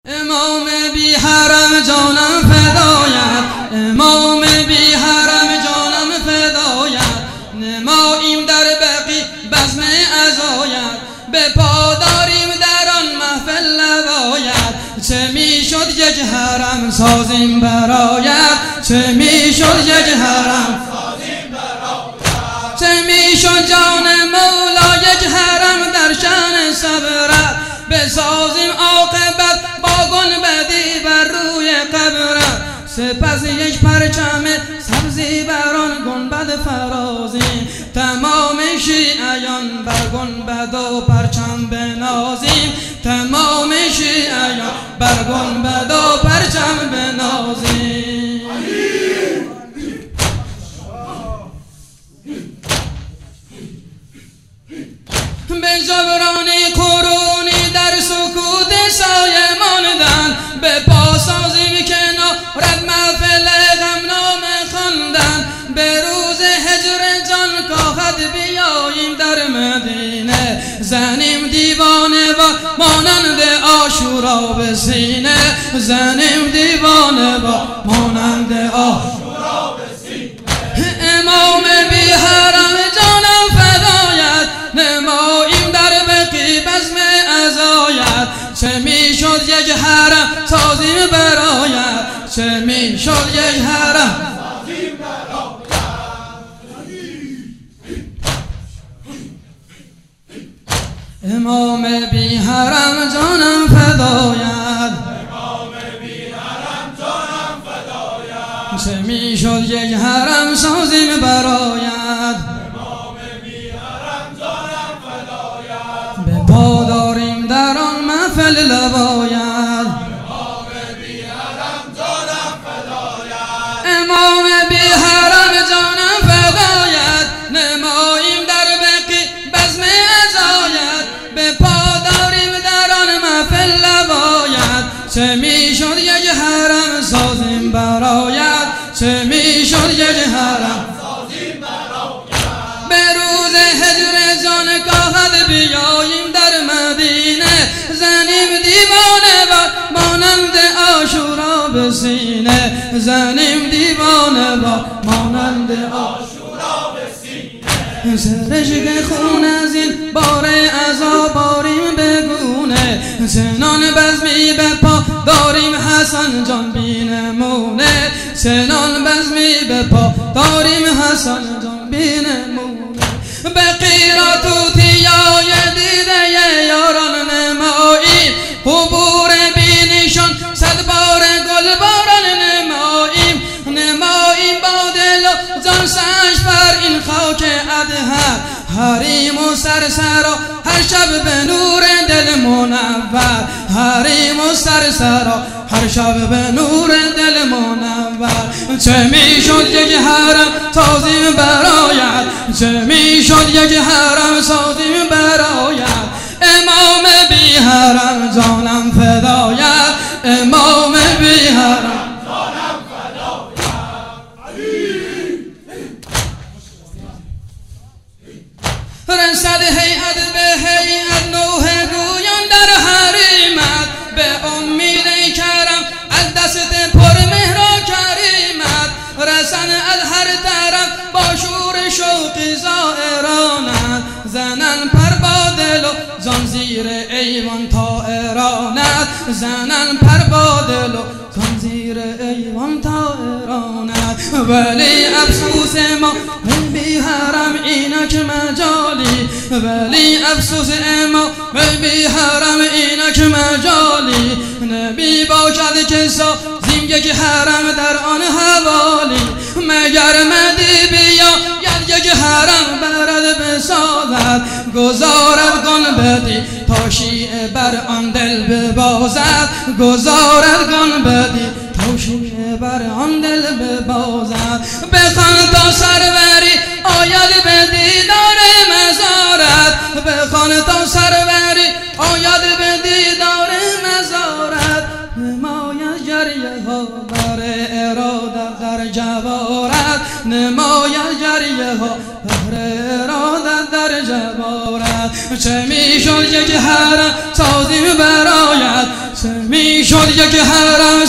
امام بی حرم جانم فدایت، امام بی حرم جانم فدایت. نماییم در بقی بزم عزایت، به پا داریم در آن محفل لوایت. چه میشد یک حرم سازیم برایت، چه میشد یک حرم سازیم برایت. چه میشد جان مولا یک حرم در شأن صبرت، بسازیم عاقبت با گنبدی بر روی قبرت. سپس یک پرچم سبزی بر آن گنبد فرازیم، تمام شیعیان بر گنبد و پرچم بنازیم، تمام شیعیان بر گنبد و پرچم بنازیم. به جبران قرونی در سکوت سایه ماندن، به پا سازیم کنارت محفل غمنامه خواندن. به روز هجر جان کاهد بیاییم در مدینه، زنیم دیوانه و مانند عاشورا به سینه، زنیم دیوانه و مانند عاشورا به سینه. امام بی حرم جانم فدایت، نماییم در بقی بزم عزایت. چه میشد یک حرم سازیم برایت، چه میشد یک حرم سازیم برایت. امام بی حرم جانم فدایت، امام بی حرم جانم فدایت. چه میشد یک حرم سازیم برایت، به پا داریم در آن محفل لوایت. امام بی حرم جانم فدایت، امام بی حرم جانم فدایت. نماییم در بقی بزم عزایت، به پا داریم در آن محفل لوایت. چه میشد یک حرم سازیم برایت، چه میشد یک حرم سازیم برایت. به روز هجر جان کاهد بیاییم در مدینه، زنیم دیوانه و مانند عاشورا به سینه، زنیم دیوانه و مانند عاشورا به سینه. سرشک خون از این بار عذاب باریم بگونه، سنان بزمی به پا داریم حسن جان بی نمونه، سنان بزمی به پا داریم حسن جان بی نمونه. به قیرات و تیای دیده یاران نمایی، قبور بینیشان صد بار گل باران نماییم. نماییم با دل و جان سنج بر این خاک ادهر، حریم و سرسرا هر شب به نور دل منور، حریم و سرسرا هر شب به نور دل منور. چه میشد یک حرم سازیم برایت، چه میشد یک حرم سازیم برایت. امام بی حرم جانم فدایت، امام بی حرم جانم فدایت. رسد هیئت به هیئت نوح گویان در حریمت، به امید کرم از دست پر مهر و کریمت. رسن از هر طرف با شور شوقی زائرانت، زنن پر با دل و جان زیر ایوان طائرانت، زنن پر با دل و جان زیر ایوان طائرانت. ولی افسوس ما بی حرم اینک مجالی، ولی افسوس ما بی حرم اینک مجالی. نبی باشد که سازیم یک حرم در آن حوالی، مگر مدی بیا یک حرم برد بسازد، گذارد گنبدی تا شیعه بر آن دل ببازد، گذارد گنبدی تا شیعه بر آن دل ببازد. بخوان تا سروری آید به دیدار مزارت، بخوان تا سروری آید به دیدار مزارت. نماید جریه ها بر ارادت در جوارت، نماید جریه ها بر ارادت در جوارت. چه میشد یک حرم سازیم برایت، چه میشد شد یک حرم